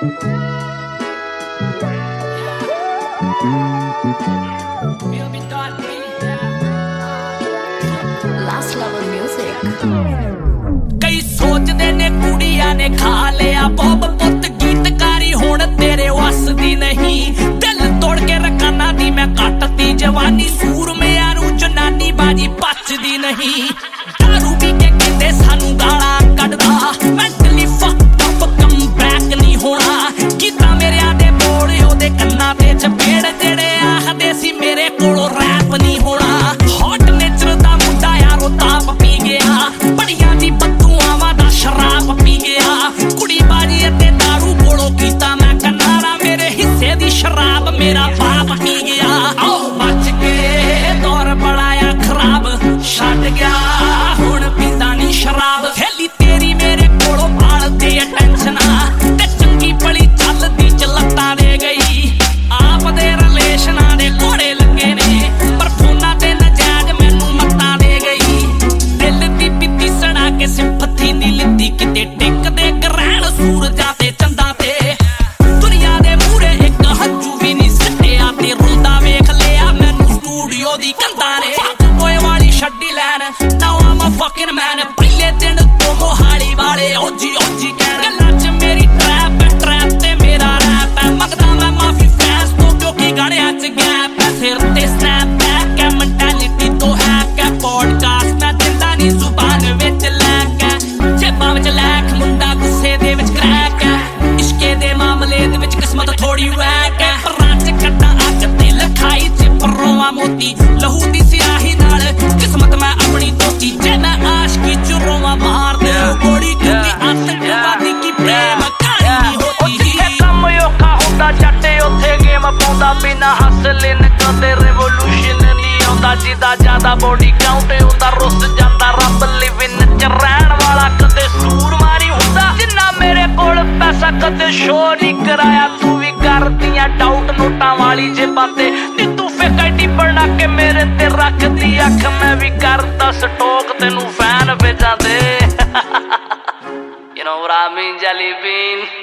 Last Level Music। कई सोचदे ने कुड़ियां ने खा लिया बॉब पुत गीतकारी हुण तेरे वस दी नहीं दिल तोड़ के रखाना दी मैं कटती जवानी सूर में यारू जनानी बाजी पचदी नहीं दारू पी के कहंदे सानू गाला कढदा mentally fucked up come back नहीं होना गीता मेरे दे बोल ओदे कन्ना ते चपेड़ जेड़े आखदे सी मेरे कोलों रैप नहीं होना हॉट नेचर दा मुंडा यारो ताप पी गया बड़ियां दी बदुआवां दा शराब पी गया कुड़ी बाजी ते दारू कोलों कीता मैं कनारा मेरे हिस्से दी शराब मेरा बाप पी गया आओ बच के दौर बड़ाया खराब छड्ड गया हुण पींदा नहीं शराब थैली तेरी मेरे कोलों भाल दे टेंशना ते चंगी भली चलदी च लत्तां दे गई आप दे रिलेशनां दे घोड़े लगे ने पर फोनां ते नजायज मैनू मत्तां दे गई दिल दी पीती सड़ा के सिंपथी नी लिंदी किते टिकदे ग्रहण सूरजां ते चंदां ते दुनिया दे मूहरे इक हंजू भी नी सट्टिया ते रुलदा वेख लिया मैनू स्टूडियो दी कंधां ने ओए वाली छड्डी लैन now I am a fucking man पहले दिन तो मोहाली वाले ओजी ओजी कहण गल्लां च मेरी ट्रैप ते मेरा रैप है मंगदा मैं माफी फैंस तो क्योंकि गाणियां च गैप है सिर ते स्नैप बैक है मेंटालिटी तो हैक है पॉडकास्ट मैं दिंदा नी जुबान विच लैक है जेबां विच लैक मुंडा गुस्से दे विच क्रैक है इश्के दे मामले दे विच किस्मत थोड़ी वैक है परां च कट्टा अज ते लखाई च परोवा मोती लहू दी सियाही नाल किस्मत मैं अपनी दोती जे मैं आशिकी च रोवां मार दे गोली क्योंकि आतंकवादी की प्रेम कहानी होती है कम औखा हुंदा जट्टे उत्थे गेम पाउंदा बिना हसले न कदे रेवोल्यूशन नहीं आउंदा जिदा ज्यादा बॉडी काउंट हुंदा रुस जांदा रब लिविंग च रहण वाला कदे सूर मारी हुंदा जिन्ना मेरे कोल पैसा कदे शो नहीं कराया तू भी करदियां डाउट नोटां वाली जे बातें नी तू फेक आईडी बना के मेरे ते रख दी अख मैं भी करदा स्टॉक तेनू फैन भेजां दे You know what I mean, Jelly Bean?